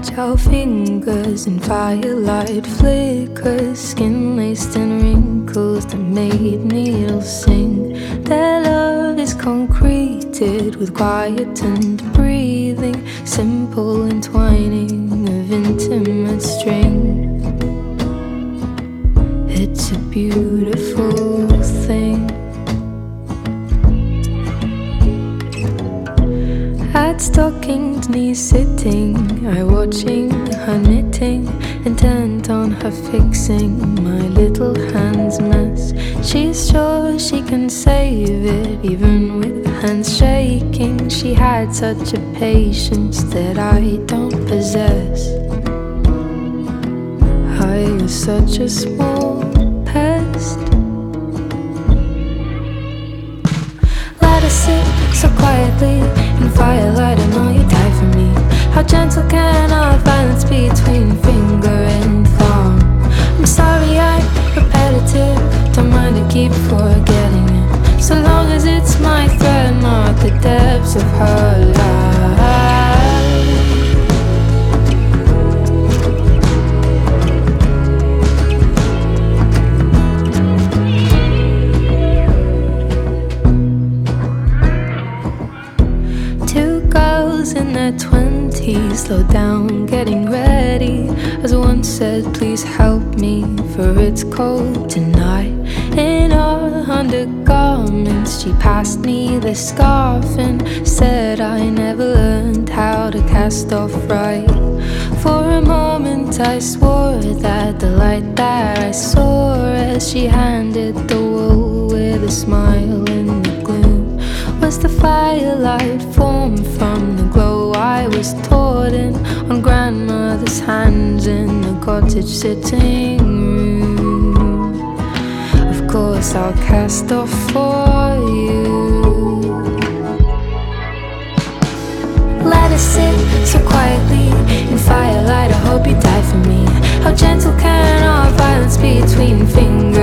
fragile fingers in firelight flickers, skin laced in wrinkles that made needles sing. Their love is concreted with quiet and breathing, simple entwining of intimate string. It's a beautiful thing. At stockinged knees sitting, I watching her knitting, intent on her fixing my little hand's mess. She's sure she can save it, even with hands shaking. She had such a patience that I don't possess. I was such a small pest. Let us sit so quietly in firelight, I know you die for me. How gentle can our violence be between finger and thumb? I'm sorry I'm repetitive, don't mind to keep forgetting it, so long as it's my thread, not the depths of her life. In their 20s, slow down, getting ready. As one said, please help me, for it's cold tonight. In her undergarments, she passed me the scarf and said I never learned how to cast off right. For a moment I swore that the light that I saw as she handed the wool with a smile in the gloom was the firelight formed from the glow I was taught in on grandmother's hands in the cottage sitting room. Of course I'll cast off for you. Let us sit so quietly in firelight, I hope you die for me. How gentle can our violence be between fingers